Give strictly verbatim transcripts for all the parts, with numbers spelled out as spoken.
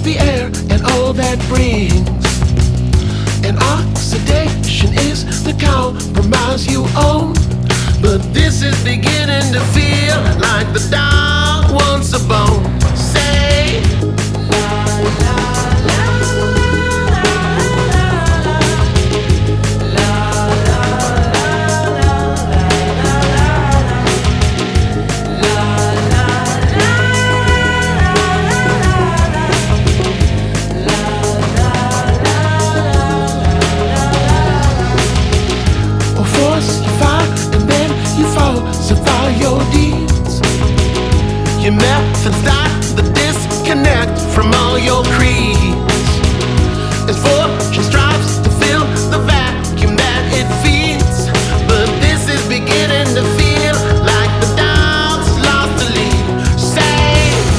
the air and all that brings. And oxidation is the compromise you own. But this is beginning to feel like the dog wants a bone. Say, or force you fire and then you falsify your deeds. Your methods start the disconnect from all your creeds. As fortune strives to fill the vacuum that it feeds. But this is beginning to feel like the dog's lost the lead. Say,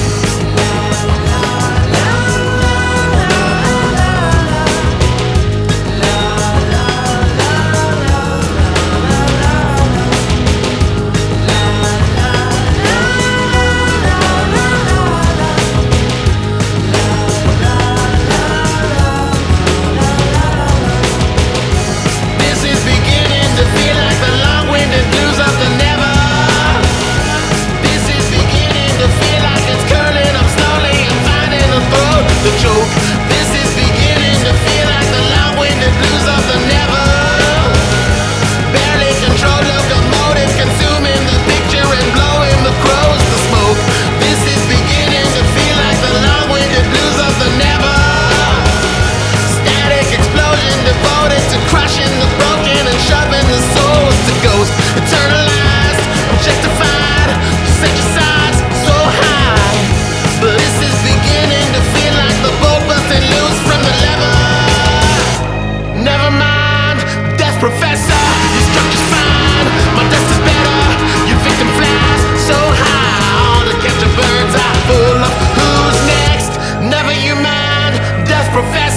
this is beginning to feel like the long-winded blues of the never. Barely controlled locomotive, consuming the picture and blowing the crows to smoke. This is beginning to feel like the long-winded blues of the never. Static explosion devoted to crushing the broken and shoving the souls to ghosts. Eternalized, objectified, set your sides so high. But this is beginning to feel like the boat busting loose from the lever. Never mind, death professor, your structure's fine. My dust is better, your victim flies so high. To catch a bird's eye full of who's next. Never you mind, death professor.